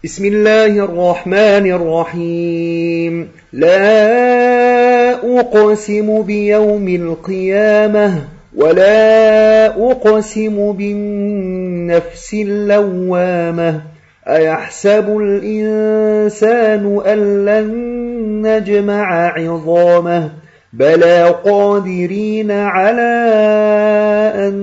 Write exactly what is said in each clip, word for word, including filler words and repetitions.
بسم الله الرحمن الرحيم. لا أقسم بيوم القيامة ولا أقسم بالنفس اللوامة أيحسب الإنسان أن لن نجمع عظامه بلى قادرين على أن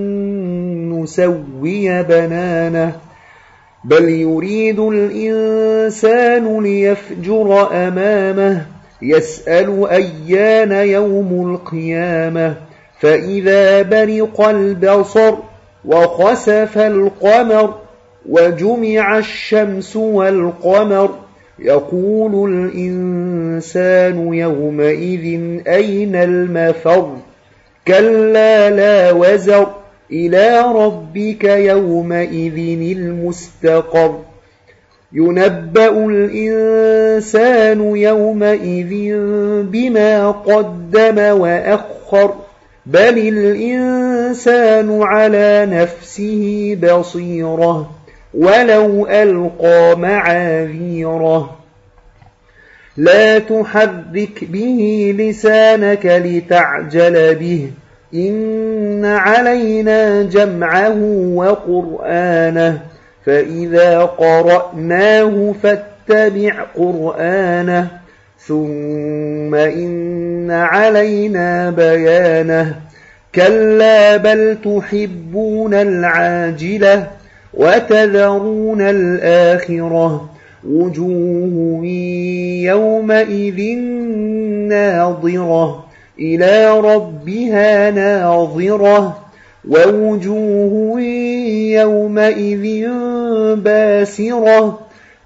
نسوي بنانه بل يريد الإنسان ليفجر أمامه يسأل أيان يوم القيامة فإذا برق البصر وخسف القمر وجمع الشمس والقمر يقول الإنسان يومئذ أين المفر كلا لا وزر إلى ربك يومئذ المستقر ينبأ الإنسان يومئذ بما قدم وأخر بل الإنسان على نفسه بصيرة ولو ألقى معاذيره لا تحرك به لسانك لتعجل به إن علينا جمعه وقرآنه فإذا قرأناه فاتبع قرآنه ثم إن علينا بيانه كلا بل تحبون العاجلة وتذرون الآخرة وجوه يومئذ ناظرة إلى ربها ناظرة ووجوه يومئذ باسرة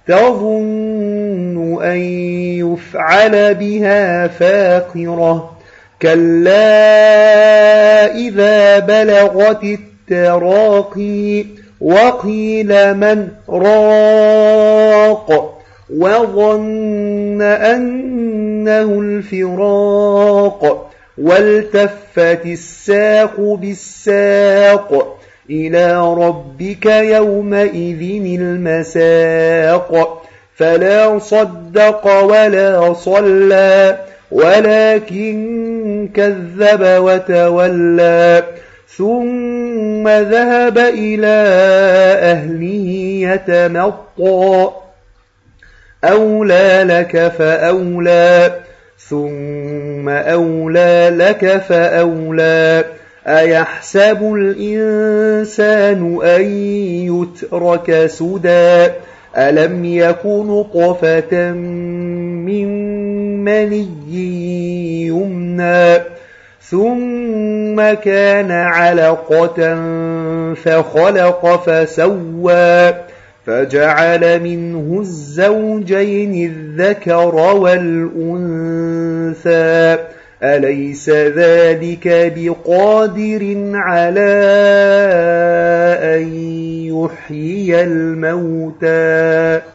تظن أن يفعل بها فاقرة كلا إذا بلغت التراقي وقيل من راق وظن أنه الفراق والتفت الساق بالساق إلى ربك يومئذ المساق فلا صدق ولا صلى ولكن كذب وتولى ثم ذهب إلى أهله يتمطى أولى لك فأولى ثم أولى لك فأولى أيحسب الإنسان أن يترك سدى ألم يكن نطفة من مني يمنى ثم كان علقة فخلق فسوى فجعل منه الزوجين الذكر والأنثى أليس ذلك بقادر على أن يحيي الموتى